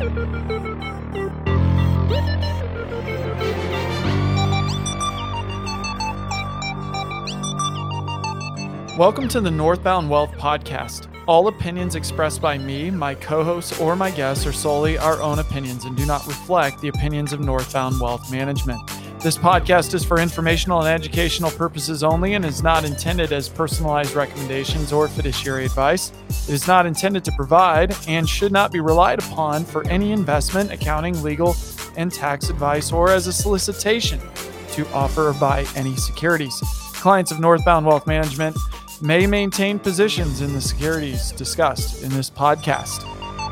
Welcome to the Northbound Wealth Podcast. All opinions expressed by me, my co-hosts, or my guests are solely our own opinions and do not reflect the opinions of Northbound Wealth Management. This podcast is for informational and educational purposes only and is not intended as personalized recommendations or fiduciary advice. It is not intended to provide and should not be relied upon for any investment, accounting, legal, and tax advice or as a solicitation to offer or buy any securities. Clients of Northbound Wealth Management may maintain positions in the securities discussed in this podcast.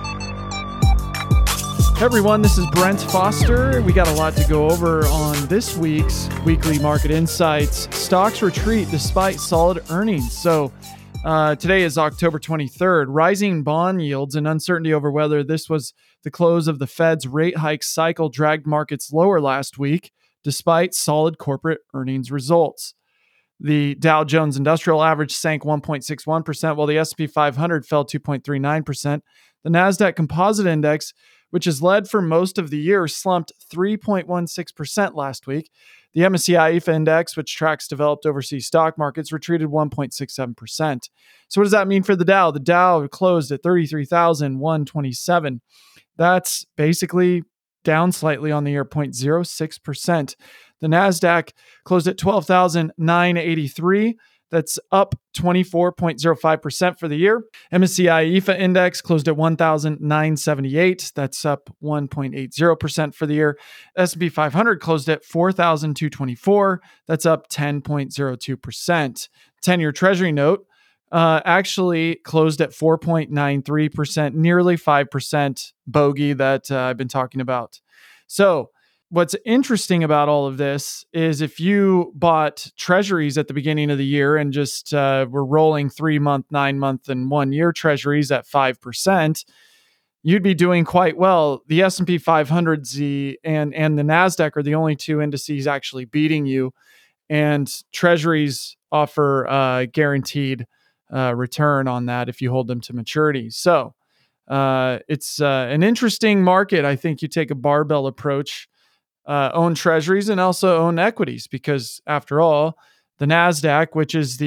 Hey everyone, this is Brent Foster. We got a lot to go over on this week's Weekly Market Insights. Stocks retreat despite solid earnings. So today is October 23rd. Rising bond yields and uncertainty over whether this was the close of the Fed's rate hike cycle dragged markets lower last week, despite solid corporate earnings results. The Dow Jones Industrial Average sank 1.61%, while the S&P 500 fell 2.39%. The NASDAQ Composite Index, which has led for most of the year, slumped 3.16% last week. The MSCI EAFE Index, which tracks developed overseas stock markets, retreated 1.67%. So what does that mean for the Dow? The Dow closed at 33,127. That's basically down slightly on the year, 0.06%. The NASDAQ closed at 12,983. That's up 24.05% for the year. MSCI EAFE Index closed at 1,978. That's up 1.80% for the year. S&P 500 closed at 4,224. That's up 10.02%. 10-year Treasury note actually closed at 4.93%, nearly 5% bogey that I've been talking about. So what's interesting about all of this is if you bought treasuries at the beginning of the year and just were rolling 3-month, 9-month, and 1-year treasuries at 5%, you'd be doing quite well. The S&P 500 and the NASDAQ are the only two indices actually beating you, and treasuries offer guaranteed return on that if you hold them to maturity. So it's an interesting market. I think you take a barbell approach. Own treasuries and also own equities, because after all, the NASDAQ, which is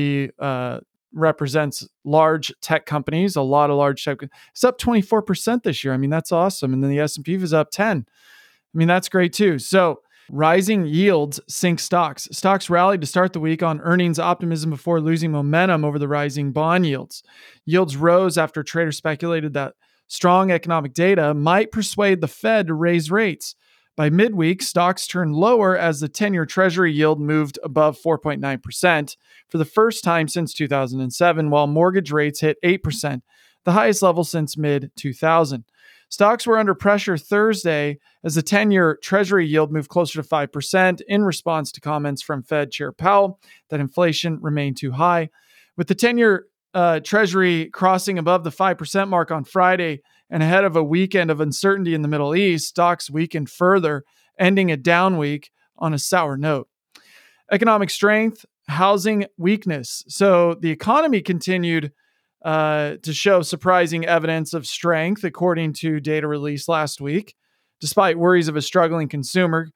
represents large tech companies, a lot of large tech, it's up 24% this year. I mean, that's awesome. And then the S&P was up 10. I mean, that's great too. So rising yields sink stocks. Stocks rallied to start the week on earnings optimism before losing momentum over the rising bond yields. Yields rose after traders speculated that strong economic data might persuade the Fed to raise rates. By midweek, stocks turned lower as the 10-year Treasury yield moved above 4.9% for the first time since 2007, while mortgage rates hit 8%, the highest level since mid-2000. Stocks were under pressure Thursday as the 10-year Treasury yield moved closer to 5% in response to comments from Fed Chair Powell that inflation remained too high. With the 10-year Treasury crossing above the 5% mark on Friday, and ahead of a weekend of uncertainty in the Middle East, stocks weakened further, ending a down week on a sour note. Economic strength, housing weakness. So the economy continued to show surprising evidence of strength, according to data released last week. Despite worries of a struggling consumer,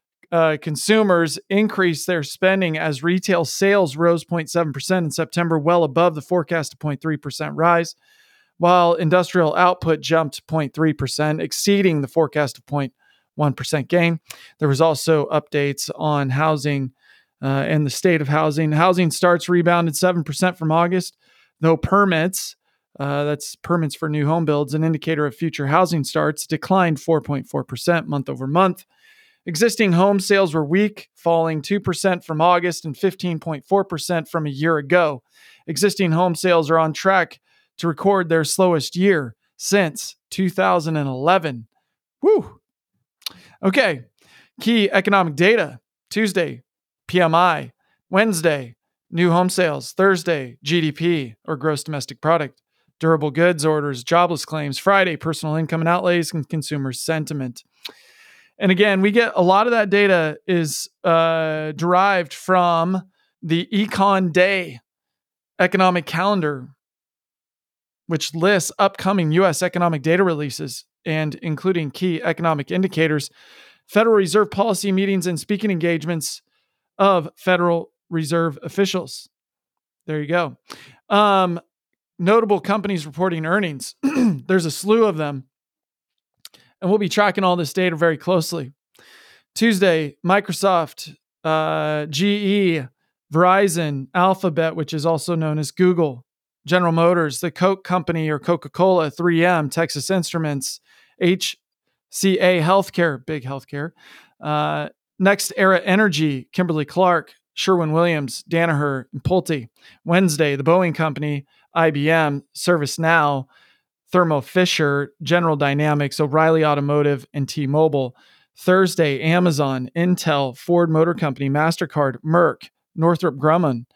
consumers increased their spending as retail sales rose 0.7% in September, well above the forecast 0.3% rise. While industrial output jumped 0.3%, exceeding the forecast of 0.1% gain. There was also updates on housing and the state of housing. Housing starts rebounded 7% from August, though permits, that's permits for new home builds, an indicator of future housing starts, declined 4.4% month over month. Existing home sales were weak, falling 2% from August and 15.4% from a year ago. Existing home sales are on track to record their slowest year since 2011. Woo! Okay, key economic data. Tuesday, PMI. Wednesday, new home sales. Thursday, GDP, or gross domestic product. Durable goods orders, jobless claims. Friday, personal income and outlays, and consumer sentiment. And again, we get a lot of that data is derived from the Econ Day economic calendar, which lists upcoming U.S. economic data releases. and including key economic indicators, Federal Reserve policy meetings, and speaking engagements of Federal Reserve officials. There you go. Notable companies reporting earnings. There's a slew of them, and we'll be tracking all this data very closely. Tuesday, Microsoft, GE, Verizon, Alphabet, which is also known as Google, General Motors, the Coke Company or Coca-Cola, 3M, Texas Instruments, HCA Healthcare, big healthcare, Next Era Energy, Kimberly-Clark, Sherwin-Williams, Danaher, and Pulte. Wednesday, the Boeing Company, IBM, ServiceNow, Thermo Fisher, General Dynamics, O'Reilly Automotive, and T-Mobile. Thursday, Amazon, Intel, Ford Motor Company, MasterCard, Merck, Northrop Grumman,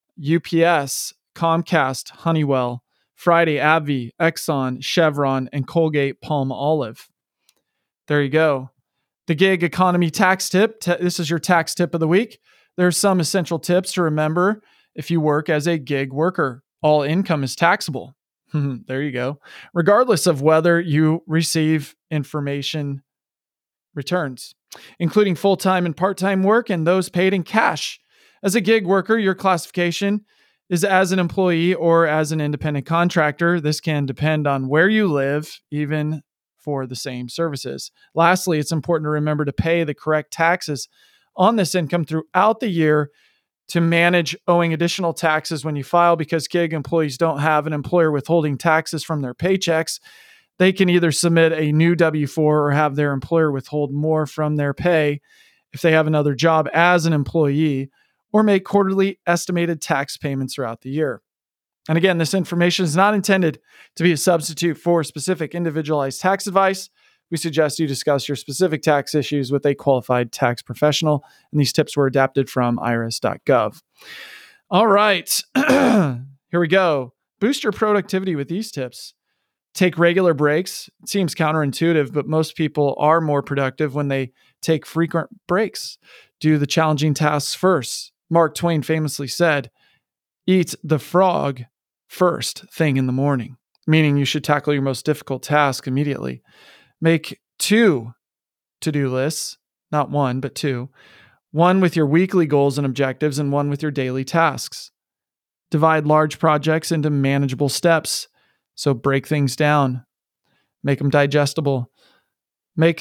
UPS, Comcast, Honeywell. Friday, AbbVie, Exxon, Chevron, and Colgate Palmolive. There you go. The gig economy tax tip. This is your tax tip of the week. There are some essential tips to remember if you work as a gig worker. All income is taxable. There you go. Regardless of whether you receive information returns, including full-time and part-time work and those paid in cash. As a gig worker, your classification is as an employee or as an independent contractor. This can depend on where you live, even for the same services. Lastly, it's important to remember to pay the correct taxes on this income throughout the year to manage owing additional taxes when you file, because gig employees don't have an employer withholding taxes from their paychecks. They can either submit a new W-4 or have their employer withhold more from their pay if they have another job as an employee, or make quarterly estimated tax payments throughout the year. And again, this information is not intended to be a substitute for specific individualized tax advice. We suggest you discuss your specific tax issues with a qualified tax professional. And these tips were adapted from irs.gov. All right, here we go. Boost your productivity with these tips. Take regular breaks. It seems counterintuitive, but most people are more productive when they take frequent breaks. Do the challenging tasks first. Mark Twain famously said, "Eat the frog first thing in the morning," meaning you should tackle your most difficult task immediately. Make 2 to-do lists, not 1, but 2. 1 with your weekly goals and objectives and 1 with your daily tasks. Divide large projects into manageable steps. So break things down, make them digestible, make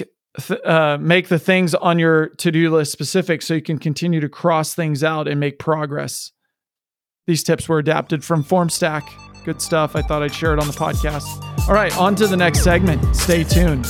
the things on your to-do list specific so you can continue to cross things out and make progress. These tips were adapted from FormStack. Good stuff. I thought I'd share it on the podcast. All right, on to the next segment. Stay tuned.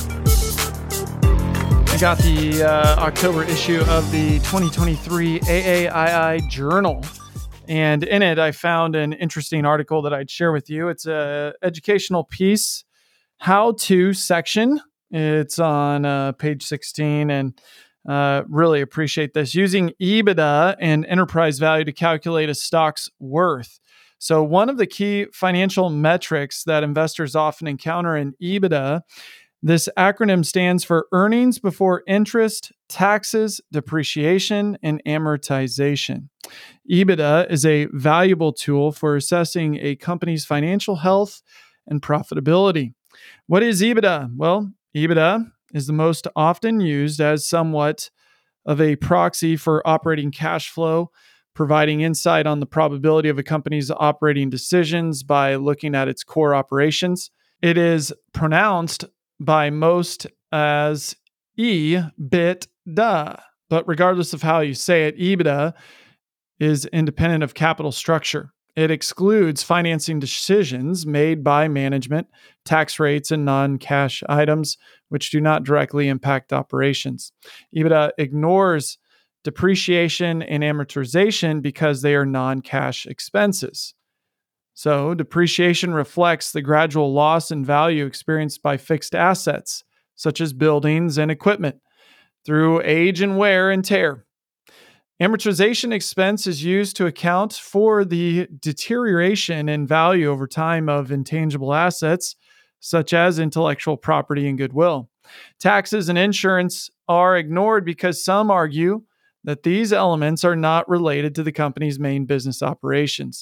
I got the October issue of the 2023 AAII Journal. And in it, I found an interesting article that I'd share with you. It's an educational piece, how-to section. It's on page 16, and really appreciate this. Using EBITDA and enterprise value to calculate a stock's worth. So one of the key financial metrics that investors often encounter in EBITDA, this acronym stands for earnings before interest, taxes, depreciation, and amortization. EBITDA is a valuable tool for assessing a company's financial health and profitability. What is EBITDA? Well, EBITDA is the most often used as somewhat of a proxy for operating cash flow, providing insight on the probability of a company's operating decisions by looking at its core operations. It is pronounced by most as EBITDA, but regardless of how you say it, EBITDA is independent of capital structure. It excludes financing decisions made by management, tax rates, and non-cash items, which do not directly impact operations. EBITDA ignores depreciation and amortization because they are non-cash expenses. So depreciation reflects the gradual loss in value experienced by fixed assets, such as buildings and equipment, through age and wear and tear. Amortization expense is used to account for the deterioration in value over time of intangible assets, such as intellectual property and goodwill. Taxes and insurance are ignored because some argue that these elements are not related to the company's main business operations.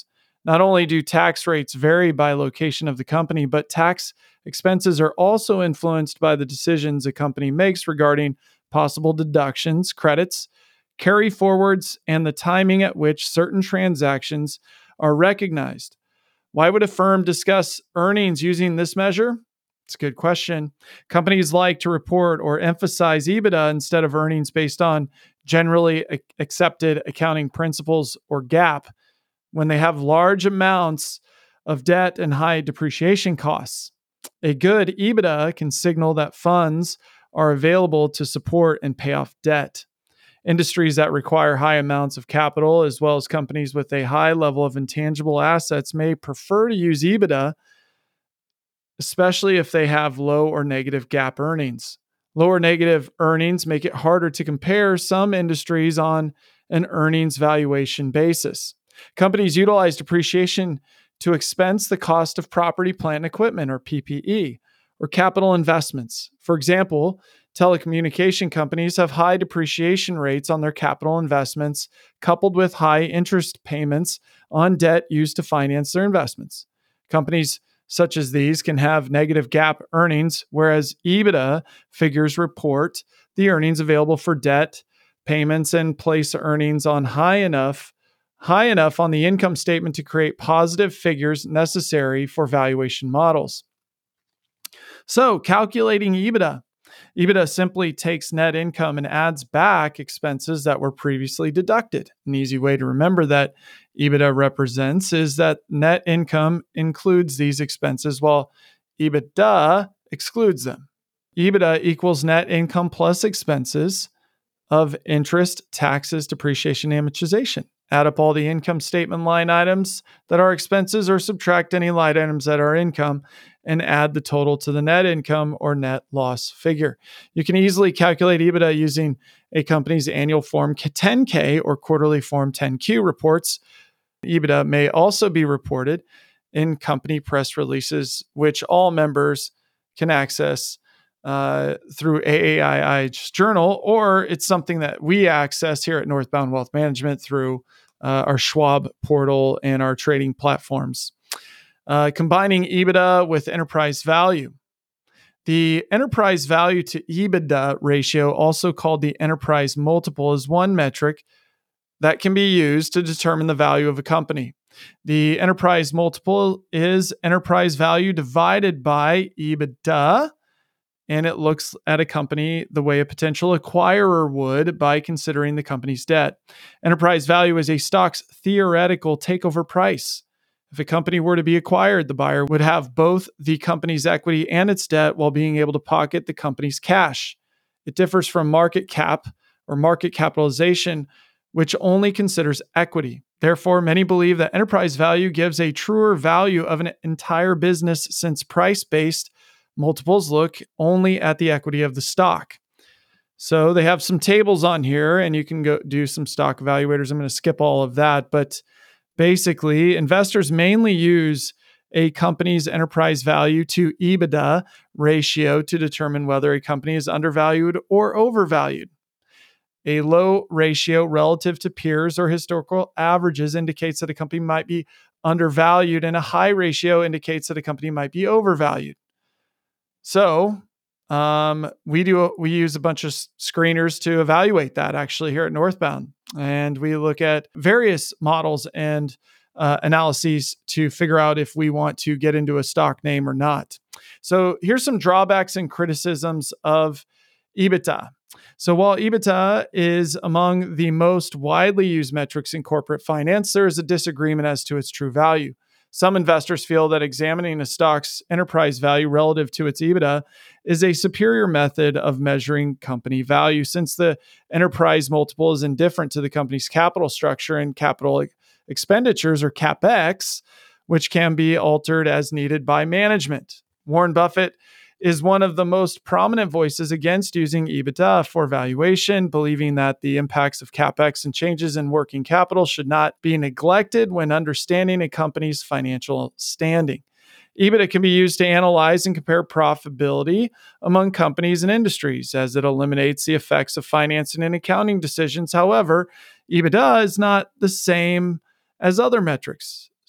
Not only do tax rates vary by location of the company, but tax expenses are also influenced by the decisions a company makes regarding possible deductions, credits, carry forwards, and the timing at which certain transactions are recognized. Why would a firm discuss earnings using this measure? It's a good question. Companies like to report or emphasize EBITDA instead of earnings based on generally accepted accounting principles or GAAP when they have large amounts of debt and high depreciation costs. A good EBITDA can signal that funds are available to support and pay off debt. Industries that require high amounts of capital, as well as companies with a high level of intangible assets, may prefer to use EBITDA, especially if they have low or negative GAAP earnings. Low or negative earnings make it harder to compare some industries on an earnings valuation basis. Companies utilize depreciation to expense the cost of property, plant, and equipment, or PPE, or capital investments. For example, telecommunication companies have high depreciation rates on their capital investments, coupled with high interest payments on debt used to finance their investments. Companies such as these can have negative GAAP earnings, whereas EBITDA figures report the earnings available for debt payments and place earnings on high enough on the income statement to create positive figures necessary for valuation models. So, calculating EBITDA. EBITDA simply takes net income and adds back expenses that were previously deducted. An easy way to remember that EBITDA represents is that net income includes these expenses while EBITDA excludes them. EBITDA equals net income plus expenses of interest, taxes, depreciation, amortization. Add up all the income statement line items that are expenses or subtract any line items that are income and add the total to the net income or net loss figure. You can easily calculate EBITDA using a company's annual Form 10-K or quarterly Form 10-Q reports. EBITDA may also be reported in company press releases, which all members can access through AAII's journal, or it's something that we access here at Northbound Wealth Management through our Schwab portal and our trading platforms. Combining EBITDA with enterprise value. The enterprise value to EBITDA ratio, also called the enterprise multiple, is one metric that can be used to determine the value of a company. The enterprise multiple is enterprise value divided by EBITDA, and it looks at a company the way a potential acquirer would by considering the company's debt. Enterprise value is a stock's theoretical takeover price. If a company were to be acquired, the buyer would have both the company's equity and its debt while being able to pocket the company's cash. It differs from market cap or market capitalization, which only considers equity. Therefore, many believe that enterprise value gives a truer value of an entire business since price-based multiples look only at the equity of the stock. So they have some tables on here and you can go do some stock evaluators. I'm going to skip all of that, but basically investors mainly use a company's enterprise value to EBITDA ratio to determine whether a company is undervalued or overvalued. A low ratio relative to peers or historical averages indicates that a company might be undervalued, and a high ratio indicates that a company might be overvalued. So we use a bunch of screeners to evaluate that actually here at Northbound. And we look at various models and analyses to figure out if we want to get into a stock name or not. So here's some drawbacks and criticisms of EBITDA. So while EBITDA is among the most widely used metrics in corporate finance, there is a disagreement as to its true value. Some investors feel that examining a stock's enterprise value relative to its EBITDA is a superior method of measuring company value, since the enterprise multiple is indifferent to the company's capital structure and capital expenditures, or CapEx, which can be altered as needed by management. Warren Buffett is one of the most prominent voices against using EBITDA for valuation, believing that the impacts of CapEx and changes in working capital should not be neglected when understanding a company's financial standing. EBITDA can be used to analyze and compare profitability among companies and industries, as it eliminates the effects of financing and accounting decisions. However, EBITDA is not the same as other metrics,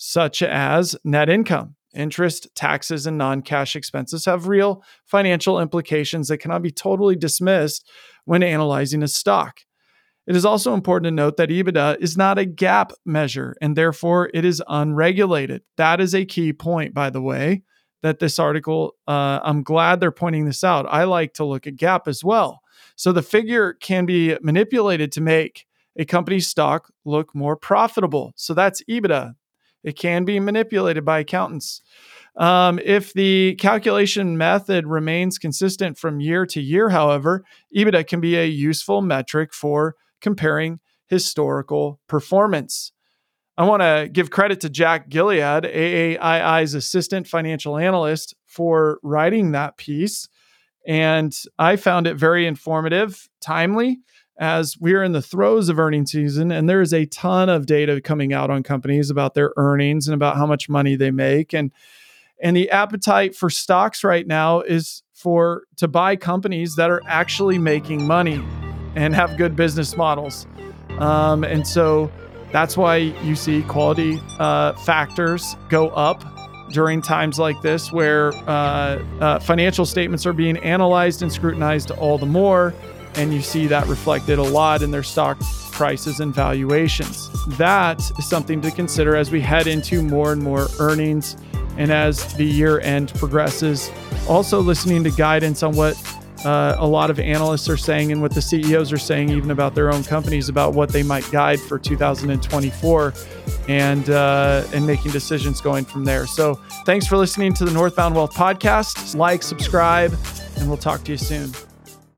such as net income. Interest, taxes, and non-cash expenses have real financial implications that cannot be totally dismissed when analyzing a stock. It is also important to note that EBITDA is not a GAAP measure, and therefore it is unregulated. That is a key point, by the way, that this article, I'm glad they're pointing this out. I like to look at GAAP as well. So the figure can be manipulated to make a company's stock look more profitable. So that's EBITDA. It can be manipulated by accountants. If the calculation method remains consistent from year to year, however, EBITDA can be a useful metric for comparing historical performance. I want to give credit to Jack Gilead, AAII's assistant financial analyst, for writing that piece. And I found it very informative, timely, as we're in the throes of earnings season, and there is a ton of data coming out on companies about their earnings and about how much money they make. And the appetite for stocks right now is to buy companies that are actually making money and have good business models. And so that's why you see quality factors go up during times like this, where financial statements are being analyzed and scrutinized all the more. And you see that reflected a lot in their stock prices and valuations. That is something to consider as we head into more and more earnings and as the year end progresses. Also listening to guidance on what a lot of analysts are saying and what the CEOs are saying, even about their own companies, about what they might guide for 2024 and making decisions going from there. So thanks for listening to the Northbound Wealth Podcast. Like, subscribe, and we'll talk to you soon.